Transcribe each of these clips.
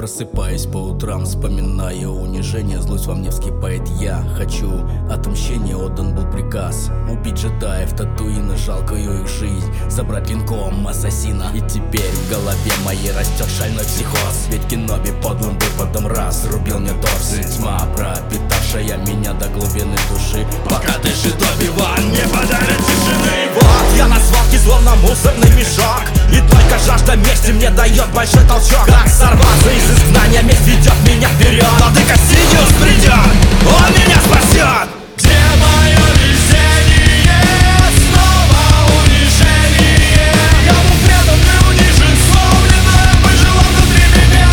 Просыпаюсь по утрам, вспоминая унижение, злость во мне вскипает. Я хочу отмщения, отдан был приказ убить джедаев, Татуина, жалкую их жизнь, забрать клинком ассасина. И теперь в голове моей растет шальной психоз, ведь Кеноби подлым выпадом раз рубил мне торс. Тьма, пропитавшая меня до глубины души, пока дышит Оби-Ван, не подарит тишины. Вот я на свалке словно мусорный мешок, и только жажда мести мне дает большой толчок. Как сорваться из изгнания, месть ведет меня вперед. Владыка Сидиус придет, он меня спасет. Где мое везение? Снова унижение. Я был предан и унижен, сломлено выжило внутри меня.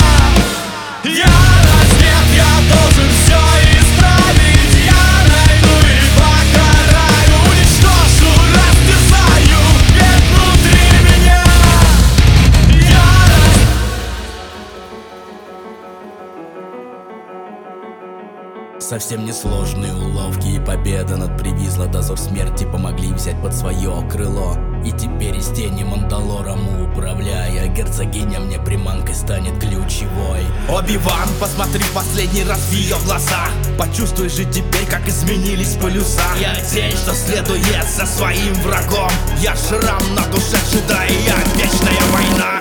Ярость, нет, я должен все исправить. Я найду и покараю, уничтожу, растерзаю, ведь внутри меня ярость. Совсем несложные уловки и победа над Привизла. Дозор смерти помогли взять под свое крыло. И теперь из тени Мандалором управляя, герцогиня мне приманкой станет ключевой. Оби-Ван, посмотри в последний раз в ее глаза. Почувствуй же теперь, как изменились полюса. Я тень, что следует за своим врагом. Я шрам на душе джедая, вечная война.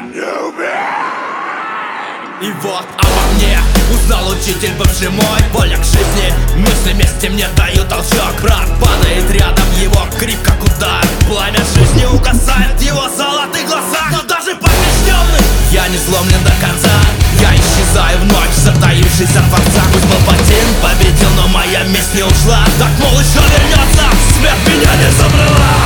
И вот обо мне узнал учитель бывший мой. Воля к жизни, мысли вместе мне дают толчок. Брат падает рядом, его крик как удар. Пламя жизни угасает в его золотых глазах. Но даже побежденный я не сломлен до конца. Я исчезаю в ночь, затаившись от Творца. Пусть Палпатин победил, но моя месть не ушла. Так, мол, еще вернется, смерть меня не забрала.